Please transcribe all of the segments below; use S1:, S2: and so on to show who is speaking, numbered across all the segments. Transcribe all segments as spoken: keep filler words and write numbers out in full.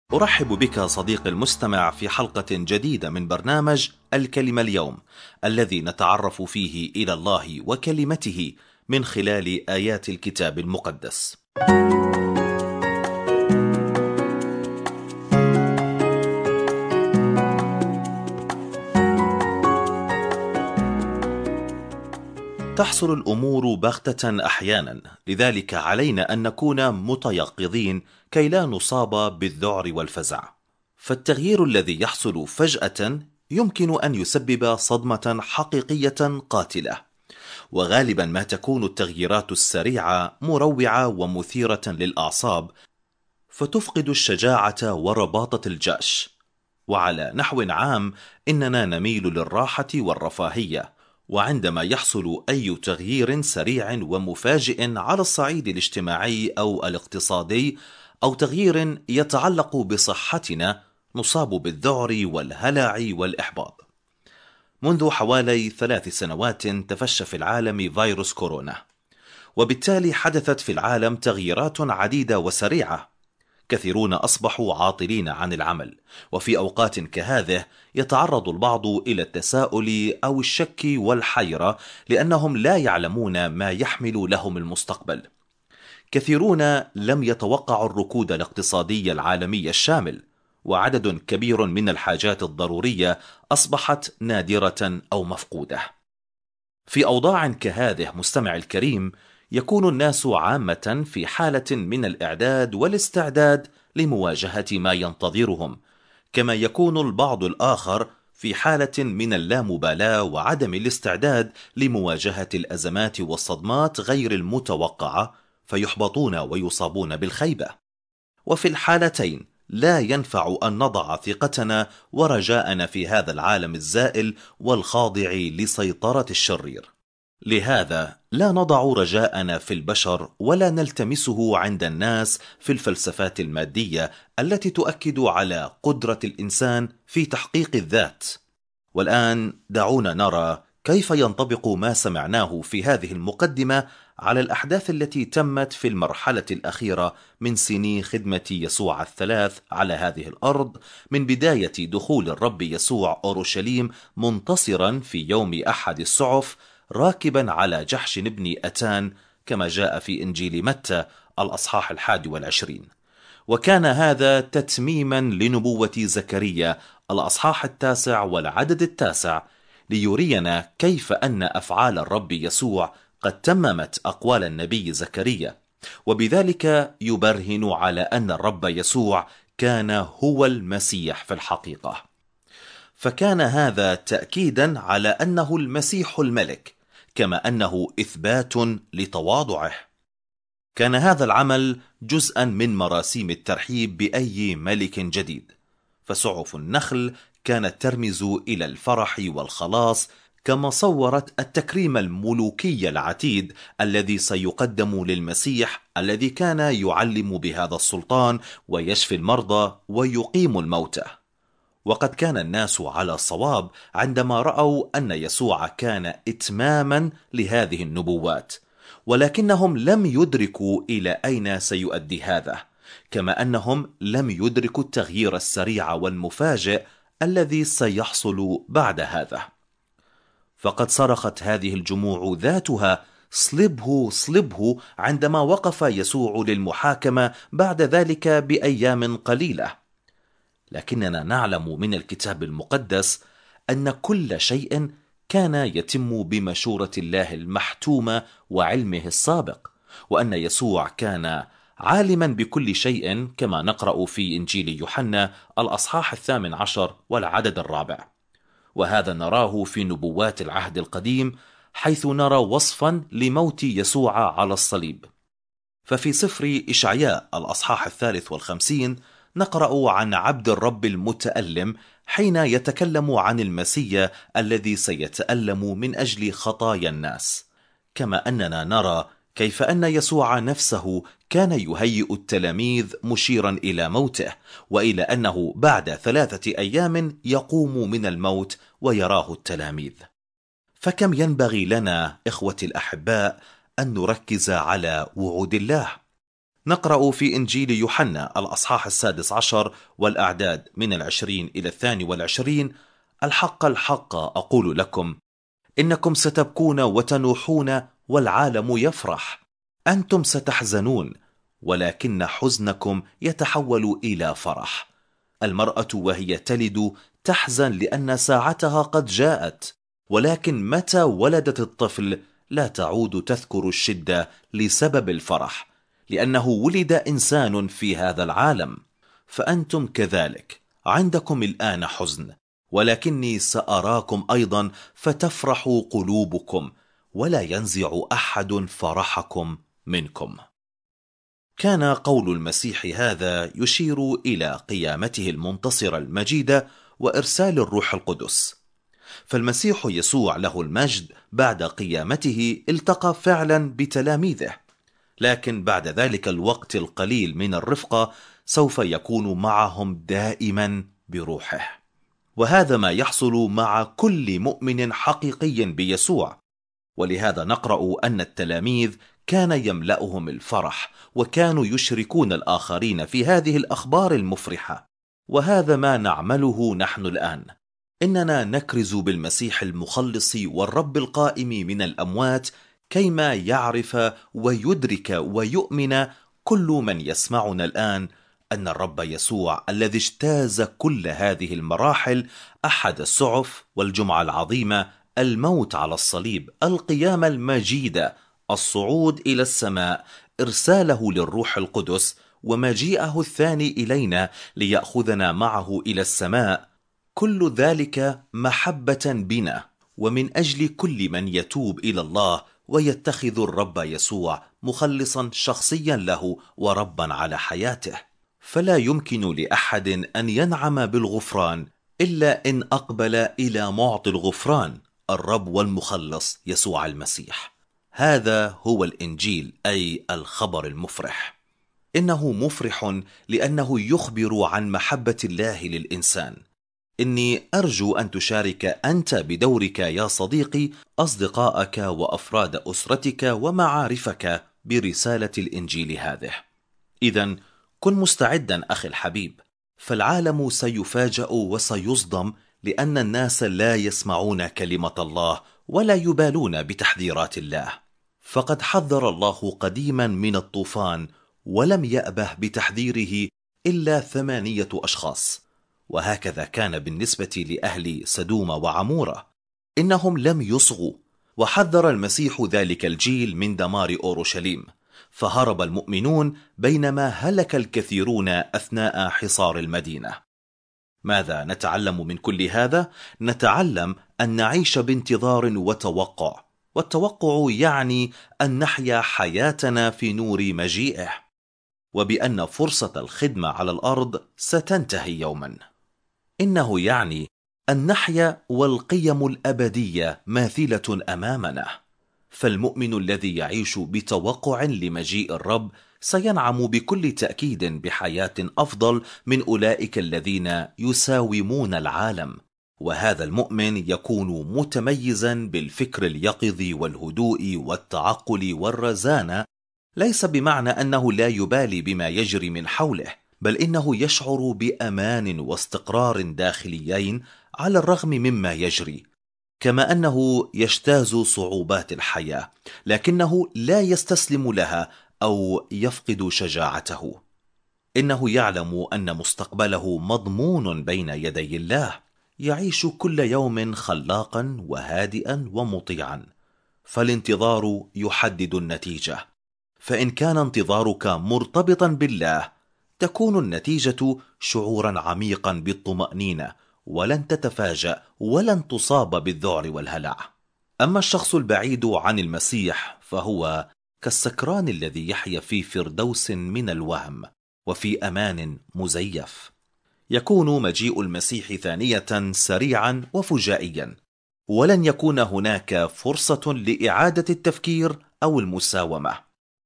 S1: أرحب بك صديقي المستمع في حلقة جديدة من برنامج الكلمة اليوم، الذي نتعرف فيه إلى الله وكلمته من خلال آيات الكتاب المقدس. تحصل الأمور بغتة أحيانا، لذلك علينا أن نكون متيقظين كي لا نصاب بالذعر والفزع. فالتغيير الذي يحصل فجأة يمكن أن يسبب صدمة حقيقية قاتلة، وغالبا ما تكون التغييرات السريعة مروعة ومثيرة للأعصاب، فتفقد الشجاعة ورباطة الجأش. وعلى نحو عام إننا نميل للراحة والرفاهية، وعندما يحصل أي تغيير سريع ومفاجئ على الصعيد الاجتماعي أو الاقتصادي، أو تغيير يتعلق بصحتنا، نصاب بالذعر والهلع والإحباط. منذ حوالي ثلاث سنوات تفشى في العالم فيروس كورونا، وبالتالي حدثت في العالم تغييرات عديدة وسريعة. كثيرون أصبحوا عاطلين عن العمل، وفي أوقات كهذه يتعرض البعض إلى التساؤل أو الشك والحيرة، لأنهم لا يعلمون ما يحمل لهم المستقبل. كثيرون لم يتوقعوا الركود الاقتصادي العالمي الشامل، وعدد كبير من الحاجات الضرورية أصبحت نادرة أو مفقودة. في أوضاع كهذه مستمع الكريم، يكون الناس عامة في حالة من الإعداد والاستعداد لمواجهة ما ينتظرهم، كما يكون البعض الآخر في حالة من اللامبالاة وعدم الاستعداد لمواجهة الأزمات والصدمات غير المتوقعة، فيحبطون ويصابون بالخيبة. وفي الحالتين لا ينفع أن نضع ثقتنا ورجاءنا في هذا العالم الزائل والخاضع لسيطرة الشرير. لهذا لا نضع رجاءنا في البشر ولا نلتمسه عند الناس في الفلسفات المادية التي تؤكد على قدرة الإنسان في تحقيق الذات. والآن دعونا نرى كيف ينطبق ما سمعناه في هذه المقدمة على الأحداث التي تمت في المرحلة الأخيرة من سني خدمة يسوع الثلاث على هذه الأرض، من بداية دخول الرب يسوع أورشليم منتصرا في يوم أحد السعف راكبا على جحش ابن أتان، كما جاء في إنجيل متى الأصحاح الحادي والعشرين. وكان هذا تتميما لنبوة زكريا الأصحاح التاسع والعدد التاسع، ليرينا كيف أن أفعال الرب يسوع قد تممت أقوال النبي زكريا، وبذلك يبرهن على أن الرب يسوع كان هو المسيح في الحقيقة. فكان هذا تأكيدا على أنه المسيح الملك، كما أنه إثبات لتواضعه. كان هذا العمل جزءا من مراسيم الترحيب بأي ملك جديد، فسعف النخل كانت ترمز إلى الفرح والخلاص، كما صورت التكريم الملوكي العتيد الذي سيقدم للمسيح، الذي كان يعلم بهذا السلطان ويشفي المرضى ويقيم الموتى. وقد كان الناس على صواب عندما رأوا أن يسوع كان إتماما لهذه النبوات، ولكنهم لم يدركوا إلى أين سيؤدي هذا، كما أنهم لم يدركوا التغيير السريع والمفاجئ الذي سيحصل بعد هذا. فقد صرخت هذه الجموع ذاتها: صلبه صلبه، عندما وقف يسوع للمحاكمة بعد ذلك بأيام قليلة. لكننا نعلم من الكتاب المقدس أن كل شيء كان يتم بمشورة الله المحتومة وعلمه السابق، وأن يسوع كان عالما بكل شيء، كما نقرأ في إنجيل يوحنا الأصحاح الثامن عشر والعدد الرابع. وهذا نراه في نبوات العهد القديم، حيث نرى وصفا لموت يسوع على الصليب. ففي سفر إشعياء الأصحاح الثالث والخمسين نقرأ عن عبد الرب المتألم حين يتكلم عن المسيا الذي سيتألم من أجل خطايا الناس، كما أننا نرى كيف أن يسوع نفسه كان يهيئ التلاميذ مشيرا إلى موته، وإلى أنه بعد ثلاثة أيام يقوم من الموت ويراه التلاميذ. فكم ينبغي لنا إخوتي الأحباء أن نركز على وعود الله. نقرأ في إنجيل يوحنا الأصحاح السادس عشر والأعداد من العشرين إلى الثاني والعشرين: الحق الحق أقول لكم، إنكم ستبكون وتنوحون والعالم يفرح. أنتم ستحزنون، ولكن حزنكم يتحول إلى فرح. المرأة وهي تلد تحزن لأن ساعتها قد جاءت، ولكن متى ولدت الطفل لا تعود تذكر الشدة لسبب الفرح، لأنه ولد إنسان في هذا العالم. فأنتم كذلك عندكم الآن حزن، ولكني سأراكم أيضا فتفرح قلوبكم، ولا ينزع أحد فرحكم منكم. كان قول المسيح هذا يشير إلى قيامته المنتصرة المجيدة وإرسال الروح القدس. فالمسيح يسوع له المجد بعد قيامته التقى فعلا بتلاميذه، لكن بعد ذلك الوقت القليل من الرفقة سوف يكون معهم دائما بروحه. وهذا ما يحصل مع كل مؤمن حقيقي بيسوع. ولهذا نقرأ أن التلاميذ كان يملأهم الفرح، وكانوا يشركون الآخرين في هذه الأخبار المفرحة. وهذا ما نعمله نحن الآن، إننا نكرز بالمسيح المخلص والرب القائم من الأموات، كيما يعرف ويدرك ويؤمن كل من يسمعنا الآن أن الرب يسوع الذي اجتاز كل هذه المراحل، أحد السعف والجمعة العظيمة، الموت على الصليب، القيامة المجيدة، الصعود إلى السماء، إرساله للروح القدس، ومجيئه الثاني إلينا ليأخذنا معه إلى السماء، كل ذلك محبة بنا ومن أجل كل من يتوب إلى الله ويتخذ الرب يسوع مخلصا شخصيا له وربا على حياته. فلا يمكن لأحد أن ينعم بالغفران إلا إن أقبل إلى معطي الغفران، الرب والمخلص يسوع المسيح. هذا هو الإنجيل، أي الخبر المفرح. إنه مفرح لأنه يخبر عن محبة الله للإنسان. إني أرجو أن تشارك أنت بدورك يا صديقي أصدقائك وأفراد أسرتك ومعارفك برسالة الإنجيل هذه. إذن كن مستعدا أخي الحبيب، فالعالم سيفاجأ وسيصدم لأن الناس لا يسمعون كلمة الله ولا يبالون بتحذيرات الله. فقد حذر الله قديما من الطوفان ولم يأبه بتحذيره إلا ثمانية أشخاص، وهكذا كان بالنسبة لأهل سدوم وعمورة، إنهم لم يصغوا. وحذر المسيح ذلك الجيل من دمار أورشليم، فهرب المؤمنون بينما هلك الكثيرون أثناء حصار المدينة. ماذا نتعلم من كل هذا؟ نتعلم أن نعيش بانتظار وتوقع، والتوقع يعني أن نحيا حياتنا في نور مجيئه، وبأن فرصة الخدمة على الأرض ستنتهي يوما. إنه يعني أن نحيا والقيم الأبدية ماثلة أمامنا. فالمؤمن الذي يعيش بتوقع لمجيء الرب سينعم بكل تأكيد بحياة أفضل من أولئك الذين يساومون العالم. وهذا المؤمن يكون متميزا بالفكر اليقظ والهدوء والتعقل والرزانة، ليس بمعنى أنه لا يبالي بما يجري من حوله، بل إنه يشعر بأمان واستقرار داخليين على الرغم مما يجري، كما أنه يجتاز صعوبات الحياة لكنه لا يستسلم لها أو يفقد شجاعته. إنه يعلم أن مستقبله مضمون بين يدي الله، يعيش كل يوم خلاقا وهادئا ومطيعا. فالانتظار يحدد النتيجة، فإن كان انتظارك مرتبطا بالله تكون النتيجة شعورا عميقا بالطمأنينة، ولن تتفاجأ ولن تصاب بالذعر والهلع. أما الشخص البعيد عن المسيح فهو كالسكران الذي يحيا في فردوس من الوهم وفي أمان مزيف. يكون مجيء المسيح ثانية سريعا وفجائيا، ولن يكون هناك فرصة لإعادة التفكير أو المساومة.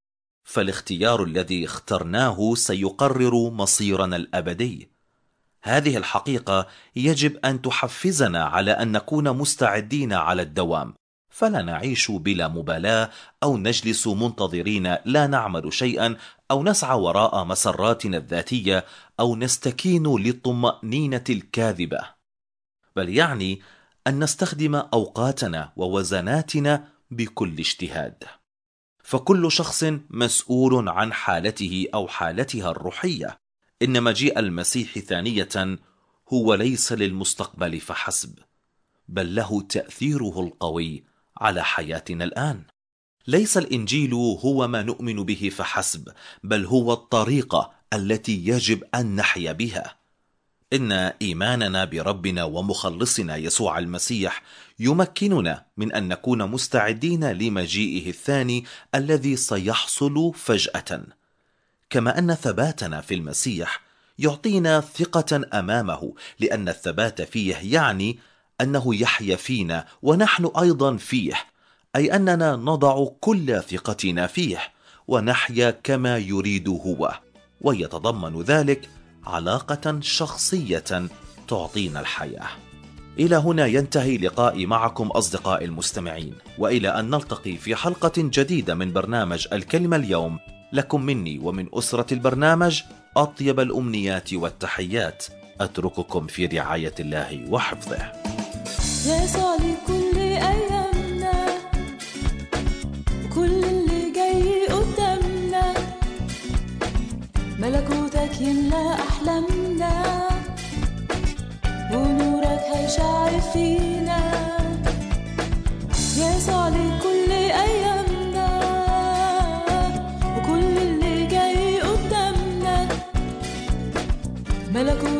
S1: فالاختيار الذي اخترناه سيقرر مصيرنا الأبدي. هذه الحقيقة يجب أن تحفزنا على أن نكون مستعدين على الدوام، فلا نعيش بلا مبالاة أو نجلس منتظرين لا نعمل شيئا أو نسعى وراء مسراتنا الذاتية أو نستكين للطمأنينة الكاذبة، بل يعني أن نستخدم أوقاتنا ووزناتنا بكل اجتهاد. فكل شخص مسؤول عن حالته أو حالتها الروحية. إن مجيء المسيح ثانية هو ليس للمستقبل فحسب، بل له تأثيره القوي على حياتنا الآن. ليس الإنجيل هو ما نؤمن به فحسب، بل هو الطريقة التي يجب أن نحيا بها. إن إيماننا بربنا ومخلصنا يسوع المسيح يمكننا من أن نكون مستعدين لمجيئه الثاني الذي سيحصل فجأة، كما أن ثباتنا في المسيح يعطينا ثقة أمامه، لأن الثبات فيه يعني أنه يحيا فينا ونحن أيضا فيه، أي أننا نضع كل ثقتنا فيه ونحيا كما يريد هو، ويتضمن ذلك علاقة شخصية تعطينا الحياة. إلى هنا ينتهي لقائي معكم أصدقائي المستمعين، وإلى أن نلتقي في حلقة جديدة من برنامج الكلمة اليوم، لكم مني ومن أسرة البرنامج أطيب الأمنيات والتحيات. أترككم في رعاية الله وحفظه.
S2: يسوع لكل أيامنا وكل اللي جاي قدامنا، ملكوتك يملأ أحلامنا ونورك هيشع فينا. يسوع لكل أيامنا وكل اللي جاي قدامنا، ملكوتك